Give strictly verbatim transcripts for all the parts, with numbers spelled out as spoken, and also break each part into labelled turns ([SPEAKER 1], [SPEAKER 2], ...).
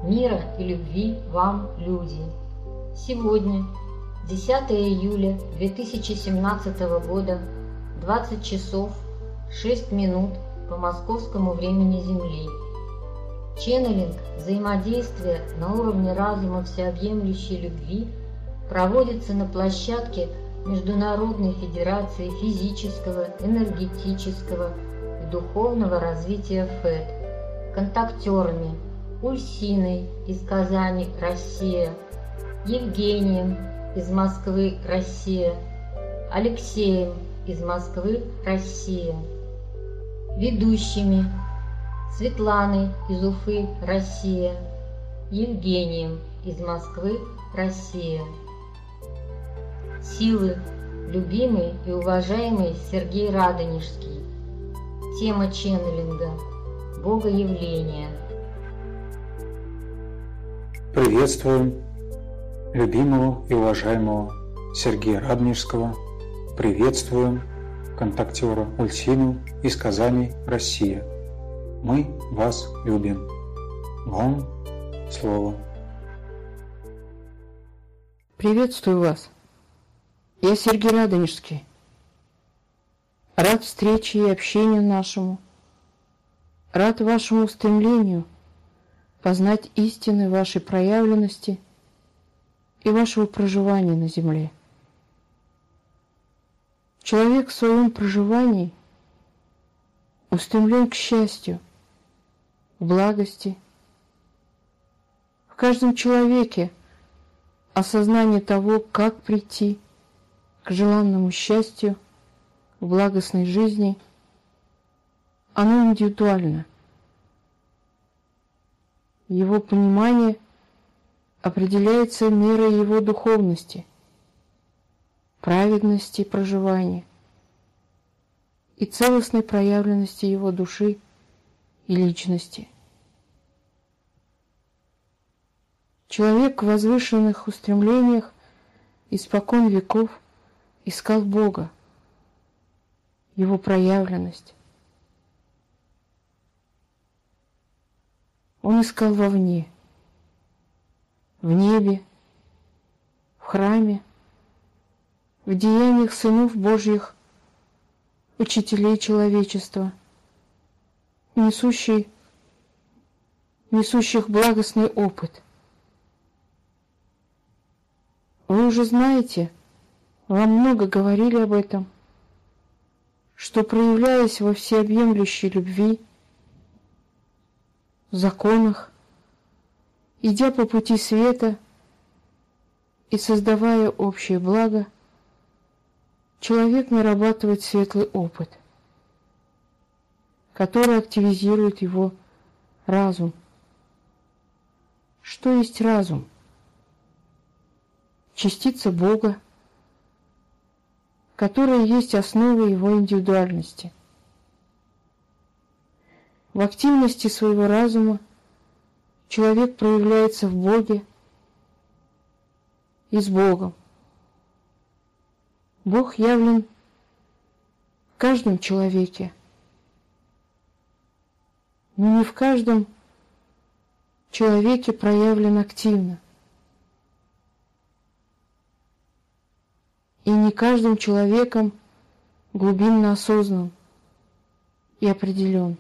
[SPEAKER 1] Мира и любви вам, люди! Сегодня, десятое июля две тысячи семнадцатого года, двадцать часов шесть минут по московскому времени Земли. Ченнелинг взаимодействия на уровне разума всеобъемлющей любви проводится на площадке Международной Федерации физического, энергетического и духовного развития ФЭД контактерами Ульсиной из Казани, Россия, Евгением из Москвы, Россия, Алексеем из Москвы, Россия, ведущими Светланой из Уфы, Россия, Евгением из Москвы, Россия. Силы, любимый и уважаемый Сергей Радонежский. Тема ченнелинга – Богоявление.
[SPEAKER 2] Приветствуем любимого и уважаемого Сергея Радонежского. Приветствуем контактера Ульсину из Казани, Россия. Мы вас любим. Вам слово.
[SPEAKER 3] Приветствую вас. Я Сергей Радонежский. Рад встрече и общению нашему. Рад вашему стремлению познать истины вашей проявленности и вашего проживания на земле. Человек в своем проживании устремлен к счастью, к благости. В каждом человеке осознание того, как прийти к желанному счастью, к благостной жизни, оно индивидуально. Его понимание определяется мерой его духовности, праведности проживания и целостной проявленности его души и личности. Человек в возвышенных устремлениях испокон веков искал Бога, Его проявленность. Он искал вовне, в небе, в храме, в деяниях сынов Божьих, учителей человечества, несущих, несущих благостный опыт. Вы уже знаете, вам много говорили об этом, что, проявляясь во всеобъемлющей любви, в законах, идя по пути света и создавая общее благо, человек нарабатывает светлый опыт, который активизирует его разум. Что есть разум? Частица Бога, которая есть основа его индивидуальности. В активности своего разума человек проявляется в Боге и с Богом. Бог явлен в каждом человеке, но не в каждом человеке проявлен активно. И не каждым человеком глубинно осознан и определен.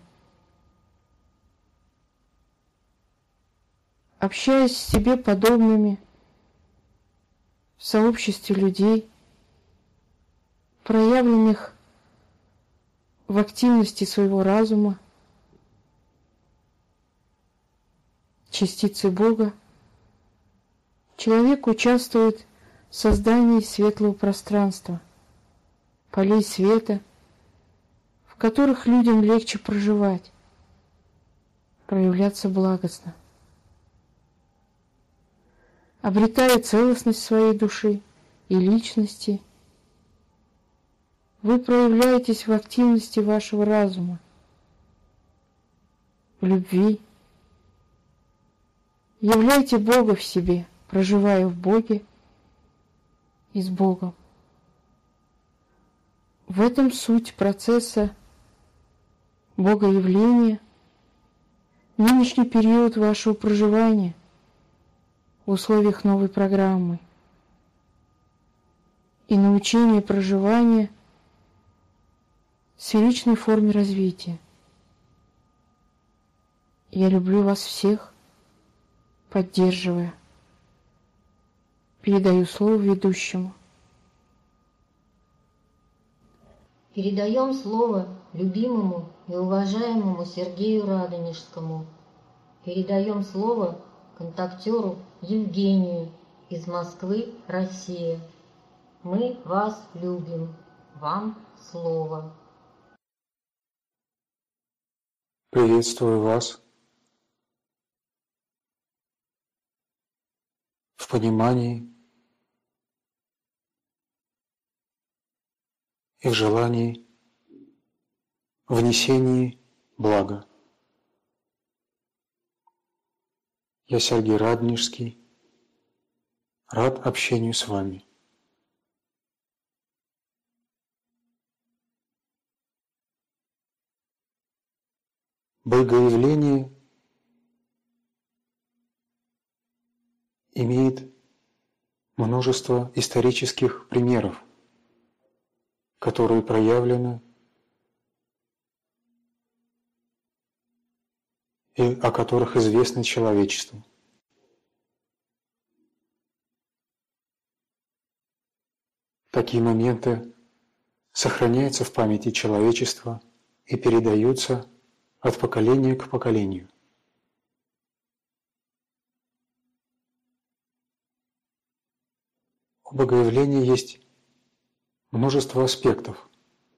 [SPEAKER 3] Общаясь с себе подобными в сообществе людей, проявленных в активности своего разума, частицы Бога, человек участвует в создании светлого пространства, полей света, в которых людям легче проживать, проявляться благостно. Обретая целостность своей души и личности, вы проявляетесь в активности вашего разума, в любви. Являйте Бога в себе, проживая в Боге и с Богом. В этом суть процесса Богоявления, нынешний период вашего проживания – в условиях новой программы и научение проживания в сферичной форме развития. Я люблю вас всех, поддерживая. Передаю слово ведущему.
[SPEAKER 1] Передаем слово любимому и уважаемому Сергею Радонежскому. Передаем слово контактеру Евгению из Москвы, Россия. Мы вас любим. Вам слово.
[SPEAKER 2] Приветствую вас в понимании и в желании внесении блага. Я Сергей Радонежский, рад общению с вами. Богоявление имеет множество исторических примеров, которые проявлены и о которых известно человечеству. Такие моменты сохраняются в памяти человечества и передаются от поколения к поколению. У Богоявления есть множество аспектов,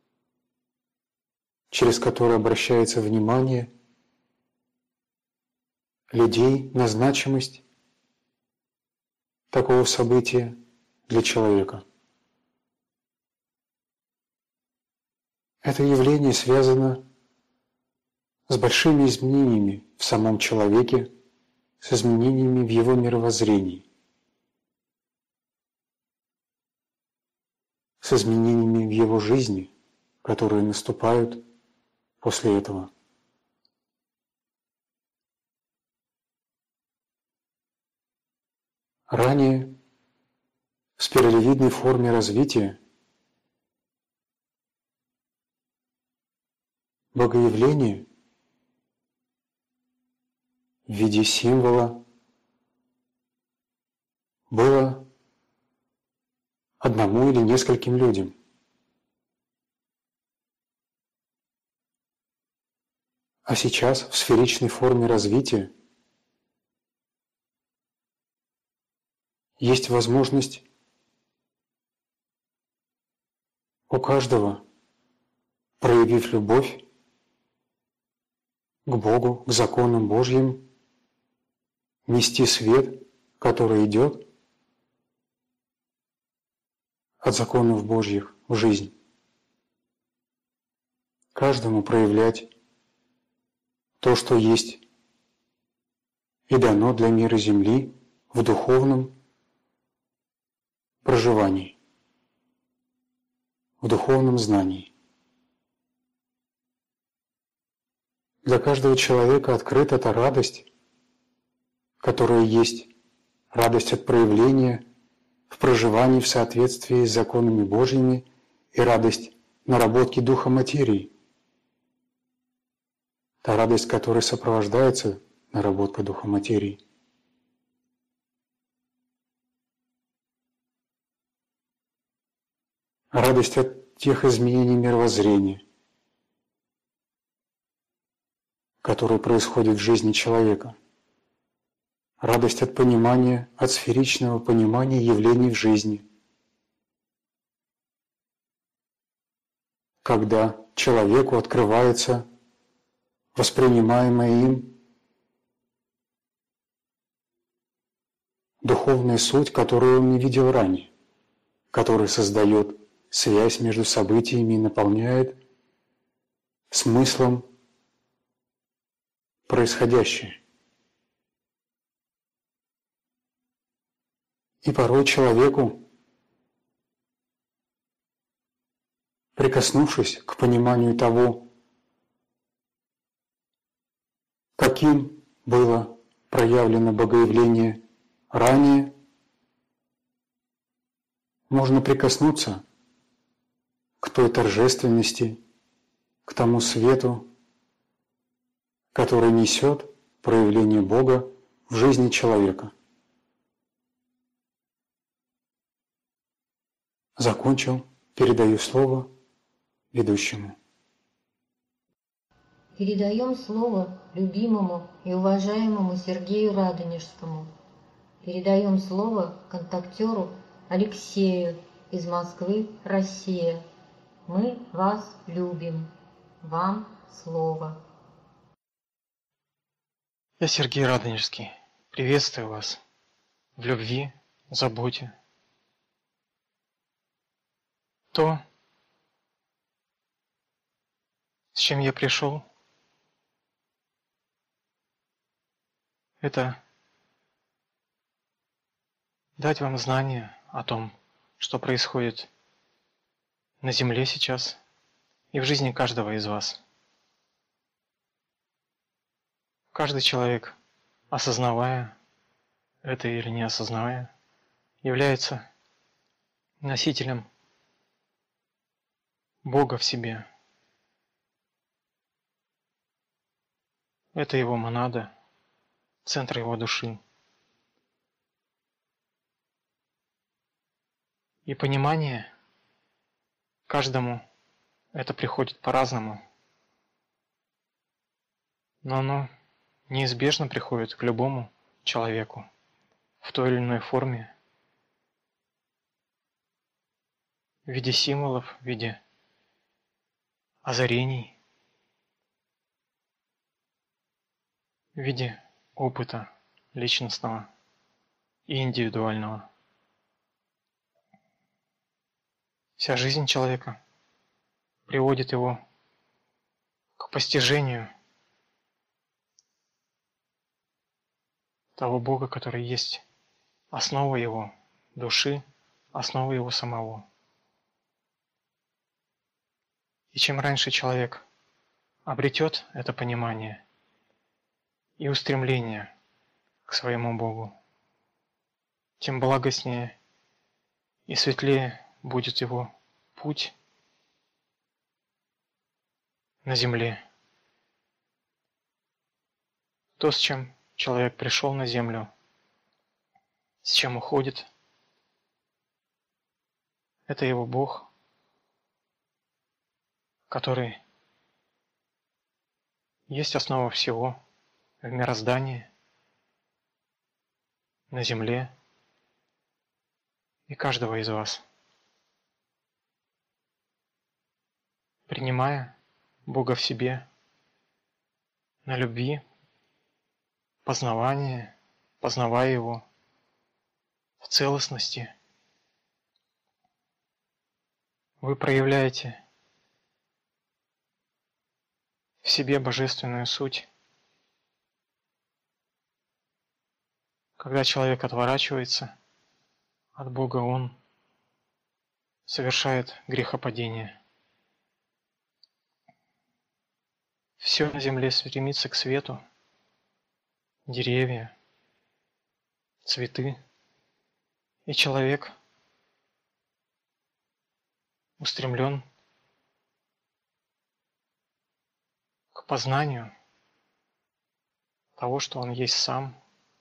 [SPEAKER 2] через которые обращается внимание людей на значимость такого события для человека. Это явление связано с большими изменениями в самом человеке, с изменениями в его мировоззрении, с изменениями в его жизни, которые наступают после этого. Ранее в спиралевидной форме развития Богоявление в виде символа было одному или нескольким людям. А сейчас в сферичной форме развития есть возможность у каждого, проявив любовь к Богу, к законам Божьим, нести свет, который идет от законов Божьих в жизнь. Каждому проявлять то, что есть и дано для мира Земли в духовном проживании, в духовном знании. Для каждого человека открыта эта радость, которая есть радость от проявления в проживании в соответствии с законами Божьими и радость наработки духа материи. Та радость, которой сопровождается наработка духа материи. Радость от тех изменений мировоззрения, которые происходят в жизни человека. Радость от понимания, от сферичного понимания явлений в жизни. Когда человеку открывается воспринимаемая им духовная суть, которую он не видел ранее, которая создает связь между событиями и наполняет смыслом происходящее. И порой человеку, прикоснувшись к пониманию того, каким было проявлено Богоявление ранее можно прикоснуться к той торжественности, к тому свету, который несет проявление Бога в жизни человека. Закончил, передаю слово ведущему.
[SPEAKER 1] Передаем слово любимому и уважаемому Сергею Радонежскому. Передаем слово контактеру Алексею из Москвы, Россия. Мы вас любим. Вам слово.
[SPEAKER 4] Я Сергей Радонежский. Приветствую вас в любви, заботе. То, с чем я пришел, это дать вам знания о том, что происходит на Земле сейчас и в жизни каждого из вас. Каждый человек, осознавая это или не осознавая, является носителем Бога в себе. Это его монада, центр его души. И понимание каждому это приходит по-разному, но оно неизбежно приходит к любому человеку в той или иной форме, в виде символов, в виде озарений, в виде опыта личностного и индивидуального. Вся жизнь человека приводит его к постижению того Бога, который есть основа его души, основа его самого. И чем раньше человек обретет это понимание и устремление к своему Богу, тем благостнее и светлее будет его путь на земле. То, с чем человек пришел на землю, с чем уходит, это его Бог, который есть основа всего в мироздании, на земле и каждого из вас. Принимая Бога в себе, на любви, познавании, познавая Его в целостности, вы проявляете в себе божественную суть. Когда человек отворачивается от Бога, он совершает грехопадение. Все на земле стремится к свету, деревья, цветы, и человек устремлен к познанию того, что он есть сам.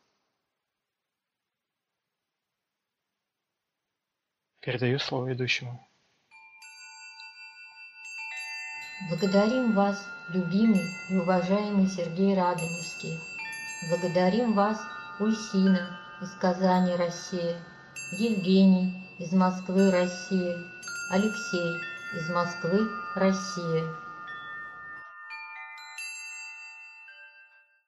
[SPEAKER 4] Передаю слово ведущему.
[SPEAKER 1] Благодарим вас, любимый и уважаемый Сергей Радонежский. Благодарим вас, Ульсина из Казани, Россия, Евгений из Москвы, Россия, Алексей из Москвы, Россия.